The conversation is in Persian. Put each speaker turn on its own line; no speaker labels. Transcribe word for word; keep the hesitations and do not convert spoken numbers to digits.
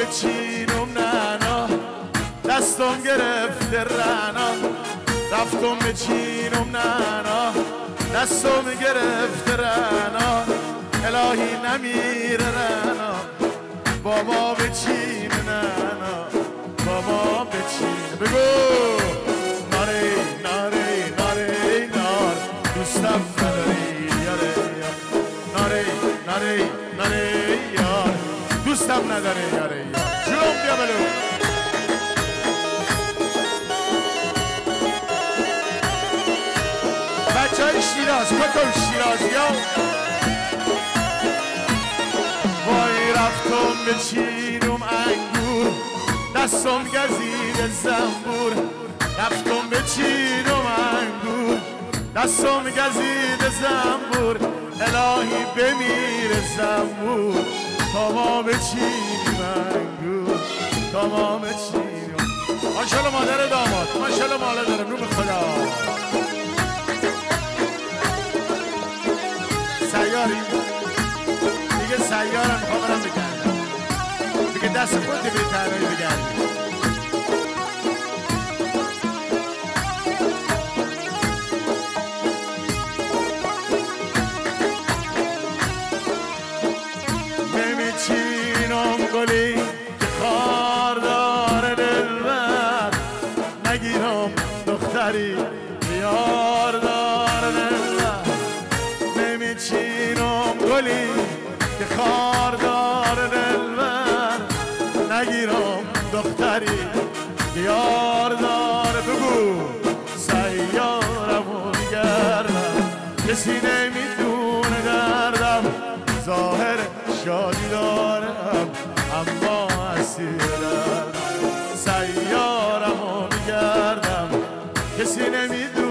بچینم ننا دستم گرفته رنا رفتم بچینم ننا دستم گرفته رنا الهی نمیره رنا با ما بچین ننا با ما بچین بگو ناره ناره ناره نار دوستم نداری یاره ناره ناره ناره یار دوستم نداره یاره یار جلوم بیا بلو بچه های شیراز کتو شیرازی ها وای رفتم بچینم انگور دستم گزید زنبور رفتم بچینم انگور دستم گزید زنبور الهی بمیر زنبور تا ما بچینیم انگور تا ما بچینیم ماشالله مادر داماد ماشالله مالا دارم رو به خدا سیاری دیگه سیارم میخوام برم بگردم دیگه دست خودی به تنهایی بگردم نمیچینم گلی که خار داره دلبر نگیرم دختری بیار داره دلبر نمیچینم گلی که خار داره دلبر نگیرم دختری بیار داره بگو سیارمو گردم کسی نمیدونه دردم ظاهر شادی دارم اما اسیر دردم سیارمو گردم کسی نمیدونه